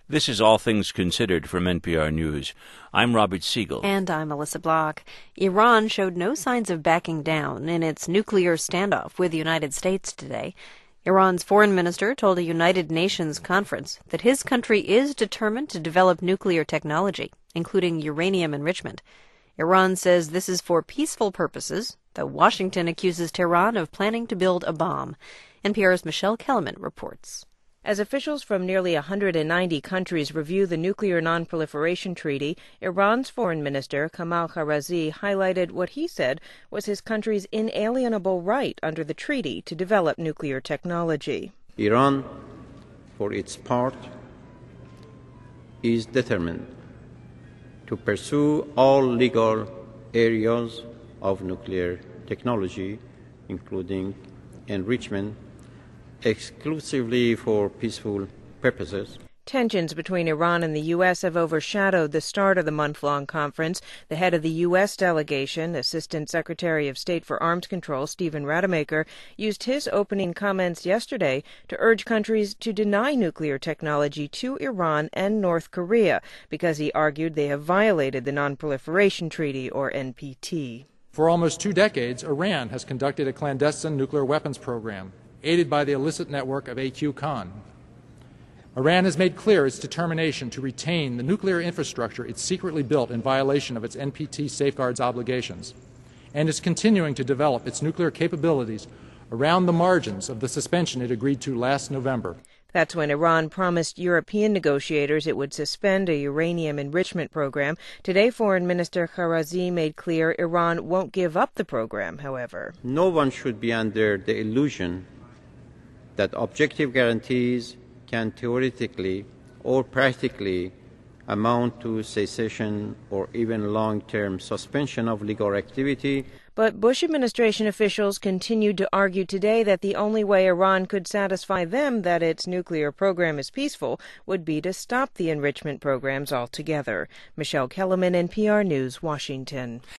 This is All Things Considered from NPR News. I'm Robert Siegel. And I'm Melissa Block. Iran showed no signs of backing down in its nuclear standoff with the United States today. Iran's foreign minister told a United Nations conference that his country is determined to develop nuclear technology, including uranium enrichment. Iran says this is for peaceful purposes, though Washington accuses Tehran of planning to build a bomb. NPR's Michelle Kellerman reports. As officials from nearly 190 countries review the Nuclear Non-Proliferation Treaty, Iran's foreign minister, Kamal Kharrazi, highlighted what he said was his country's inalienable right under the treaty to develop nuclear technology. Iran, for its part, is determined to pursue all legal areas of nuclear technology, including enrichment, exclusively for peaceful purposes. Tensions between Iran and the U.S. have overshadowed the start of the month-long conference. The head of the U.S. delegation, Assistant Secretary of State for Arms Control Stephen Rademacher, used his opening comments yesterday to urge countries to deny nuclear technology to Iran and North Korea because he argued they have violated the Non-Proliferation Treaty, or NPT. For almost 2 decades, Iran has conducted a clandestine nuclear weapons program, aided by the illicit network of AQ Khan. Iran has made clear its determination to retain the nuclear infrastructure it secretly built in violation of its NPT safeguards obligations, and is continuing to develop its nuclear capabilities around the margins of the suspension it agreed to last November. That's when Iran promised European negotiators it would suspend a uranium enrichment program. Today, Foreign Minister Kharrazi made clear Iran won't give up the program, however. No one should be under the illusion that objective guarantees can theoretically or practically amount to cessation or even long-term suspension of legal activity. But Bush administration officials continued to argue today that the only way Iran could satisfy them that its nuclear program is peaceful would be to stop the enrichment programs altogether. Michelle Kellerman, NPR News, Washington.